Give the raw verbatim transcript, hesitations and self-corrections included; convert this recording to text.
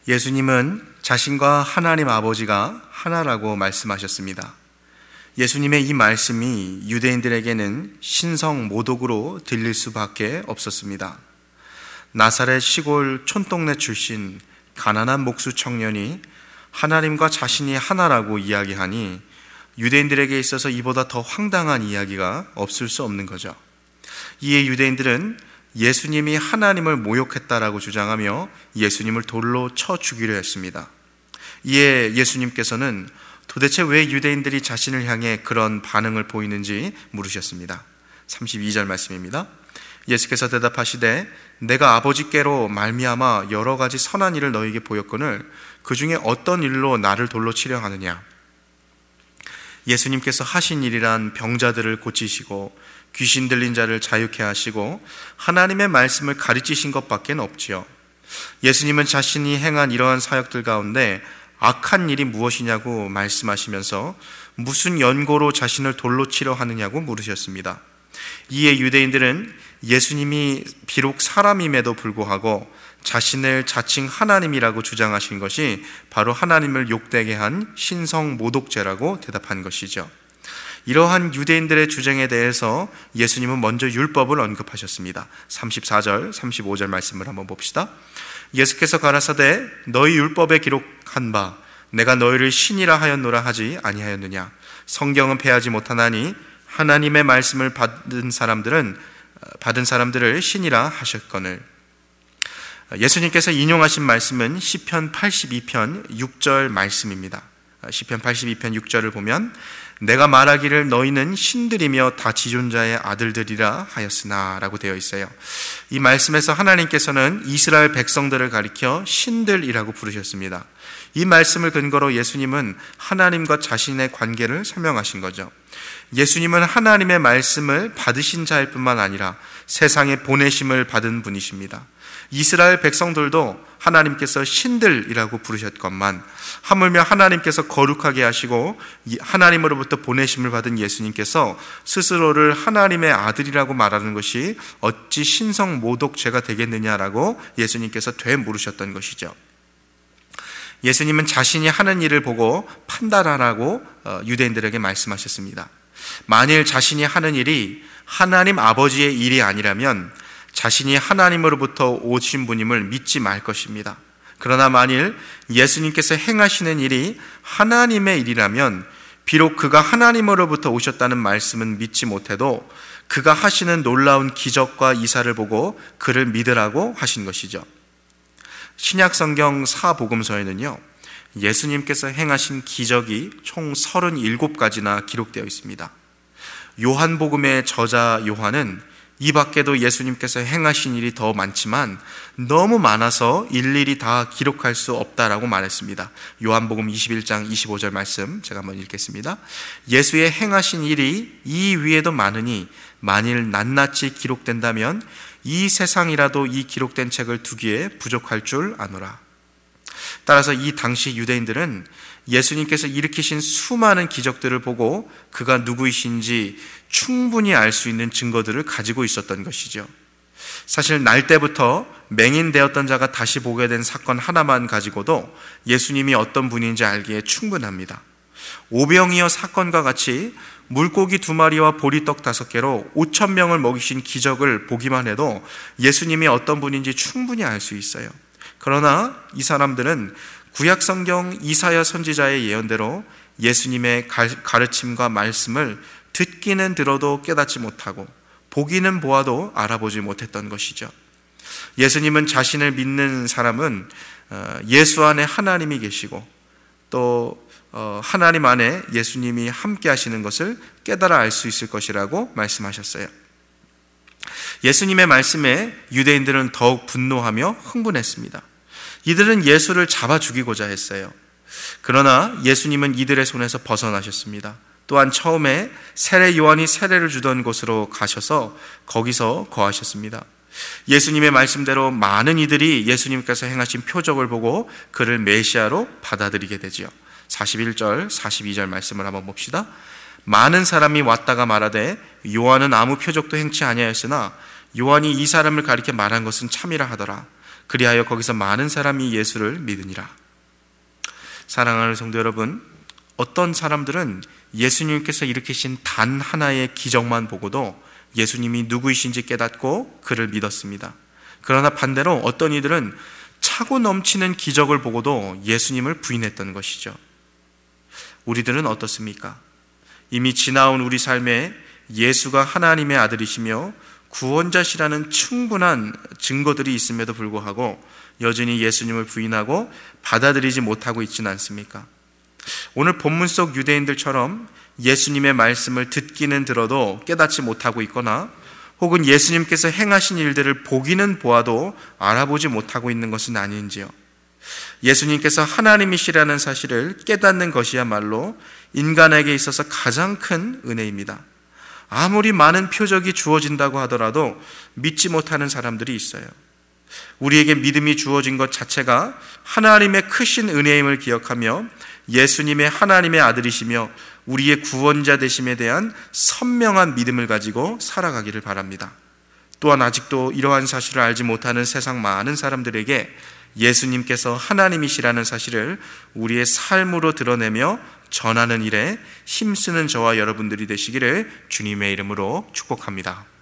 예수님은 자신과 하나님 아버지가 하나라고 말씀하셨습니다. 예수님의 이 말씀이 유대인들에게는 신성 모독으로 들릴 수밖에 없었습니다. 나사렛 시골 촌동네 출신 가난한 목수 청년이 하나님과 자신이 하나라고 이야기하니 유대인들에게 있어서 이보다 더 황당한 이야기가 없을 수 없는 거죠. 이에 유대인들은 예수님이 하나님을 모욕했다라고 주장하며 예수님을 돌로 쳐 죽이려 했습니다. 이에 예수님께서는 도대체 왜 유대인들이 자신을 향해 그런 반응을 보이는지 물으셨습니다. 삼십이 절 말씀입니다. 예수께서 대답하시되 내가 아버지께로 말미암아 여러 가지 선한 일을 너희에게 보였거늘 그 중에 어떤 일로 나를 돌로 치려 하느냐. 예수님께서 하신 일이란 병자들을 고치시고 귀신 들린 자를 자유케 하시고 하나님의 말씀을 가르치신 것밖에 없지요. 예수님은 자신이 행한 이러한 사역들 가운데 악한 일이 무엇이냐고 말씀하시면서 무슨 연고로 자신을 돌로 치려 하느냐고 물으셨습니다. 이에 유대인들은 예수님이 비록 사람임에도 불구하고 자신을 자칭 하나님이라고 주장하신 것이 바로 하나님을 욕되게 한 신성 모독죄라고 대답한 것이죠. 이러한 유대인들의 주장에 대해서 예수님은 먼저 율법을 언급하셨습니다. 삼십사 절, 삼십오 절 말씀을 한번 봅시다. 예수께서 가라사대 너희 율법에 기록한 바 내가 너희를 신이라 하였노라 하지 아니하였느냐. 성경은 패하지 못하나니 하나님의 말씀을 받은 사람들은 받은 사람들을 신이라 하셨거늘. 예수님께서 인용하신 말씀은 시편 팔십이 편 육 절 말씀입니다. 시편 팔십이 편 육 절을 보면 내가 말하기를 너희는 신들이며 다 지존자의 아들들이라 하였으나 라고 되어 있어요. 이 말씀에서 하나님께서는 이스라엘 백성들을 가리켜 신들이라고 부르셨습니다. 이 말씀을 근거로 예수님은 하나님과 자신의 관계를 설명하신 거죠. 예수님은 하나님의 말씀을 받으신 자일 뿐만 아니라 세상에 보내심을 받은 분이십니다. 이스라엘 백성들도 하나님께서 신들이라고 부르셨건만 하물며 하나님께서 거룩하게 하시고 하나님으로부터 보내심을 받은 예수님께서 스스로를 하나님의 아들이라고 말하는 것이 어찌 신성 모독죄가 되겠느냐라고 예수님께서 되물으셨던 것이죠. 예수님은 자신이 하는 일을 보고 판단하라고 유대인들에게 말씀하셨습니다. 만일 자신이 하는 일이 하나님 아버지의 일이 아니라면 자신이 하나님으로부터 오신 분임을 믿지 말 것입니다. 그러나 만일 예수님께서 행하시는 일이 하나님의 일이라면 비록 그가 하나님으로부터 오셨다는 말씀은 믿지 못해도 그가 하시는 놀라운 기적과 이사를 보고 그를 믿으라고 하신 것이죠. 신약성경 사복음서에는요, 예수님께서 행하신 기적이 총 서른일곱 가지나 기록되어 있습니다. 요한복음의 저자 요한은 이 밖에도 예수님께서 행하신 일이 더 많지만 너무 많아서 일일이 다 기록할 수 없다라고 말했습니다. 요한복음 이십일 장 이십오 절 말씀 제가 한번 읽겠습니다. 예수의 행하신 일이 이 위에도 많으니 만일 낱낱이 기록된다면 이 세상이라도 이 기록된 책을 두기에 부족할 줄 아노라. 따라서 이 당시 유대인들은 예수님께서 일으키신 수많은 기적들을 보고 그가 누구이신지 충분히 알 수 있는 증거들을 가지고 있었던 것이죠. 사실 날 때부터 맹인되었던 자가 다시 보게 된 사건 하나만 가지고도 예수님이 어떤 분인지 알기에 충분합니다. 오병이어 사건과 같이 물고기 두 마리와 보리떡 다섯 개로 오천 명을 먹이신 기적을 보기만 해도 예수님이 어떤 분인지 충분히 알 수 있어요. 그러나 이 사람들은 구약성경 이사야 선지자의 예언대로 예수님의 가르침과 말씀을 듣기는 들어도 깨닫지 못하고 보기는 보아도 알아보지 못했던 것이죠. 예수님은 자신을 믿는 사람은 예수 안에 하나님이 계시고 또 하나님 안에 예수님이 함께 하시는 것을 깨달아 알 수 있을 것이라고 말씀하셨어요. 예수님의 말씀에 유대인들은 더욱 분노하며 흥분했습니다. 이들은 예수를 잡아 죽이고자 했어요. 그러나 예수님은 이들의 손에서 벗어나셨습니다. 또한 처음에 세례 요한이 세례를 주던 곳으로 가셔서 거기서 거하셨습니다. 예수님의 말씀대로 많은 이들이 예수님께서 행하신 표적을 보고 그를 메시아로 받아들이게 되지요. 사십일 절, 사십이 절 말씀을 한번 봅시다. 많은 사람이 왔다가 말하되 요한은 아무 표적도 행치 아니하였으나 요한이 이 사람을 가리켜 말한 것은 참이라 하더라. 그리하여 거기서 많은 사람이 예수를 믿으니라. 사랑하는 성도 여러분, 어떤 사람들은 예수님께서 일으키신 단 하나의 기적만 보고도 예수님이 누구이신지 깨닫고 그를 믿었습니다. 그러나 반대로 어떤 이들은 차고 넘치는 기적을 보고도 예수님을 부인했던 것이죠. 우리들은 어떻습니까? 이미 지나온 우리 삶에 예수가 하나님의 아들이시며 구원자시라는 충분한 증거들이 있음에도 불구하고 여전히 예수님을 부인하고 받아들이지 못하고 있지는 않습니까? 오늘 본문 속 유대인들처럼 예수님의 말씀을 듣기는 들어도 깨닫지 못하고 있거나 혹은 예수님께서 행하신 일들을 보기는 보아도 알아보지 못하고 있는 것은 아닌지요. 예수님께서 하나님이시라는 사실을 깨닫는 것이야말로 인간에게 있어서 가장 큰 은혜입니다. 아무리 많은 표적이 주어진다고 하더라도 믿지 못하는 사람들이 있어요. 우리에게 믿음이 주어진 것 자체가 하나님의 크신 은혜임을 기억하며 예수님의 하나님의 아들이시며 우리의 구원자 되심에 대한 선명한 믿음을 가지고 살아가기를 바랍니다. 또한 아직도 이러한 사실을 알지 못하는 세상 많은 사람들에게 예수님께서 하나님이시라는 사실을 우리의 삶으로 드러내며 전하는 일에 힘쓰는 저와 여러분들이 되시기를 주님의 이름으로 축복합니다.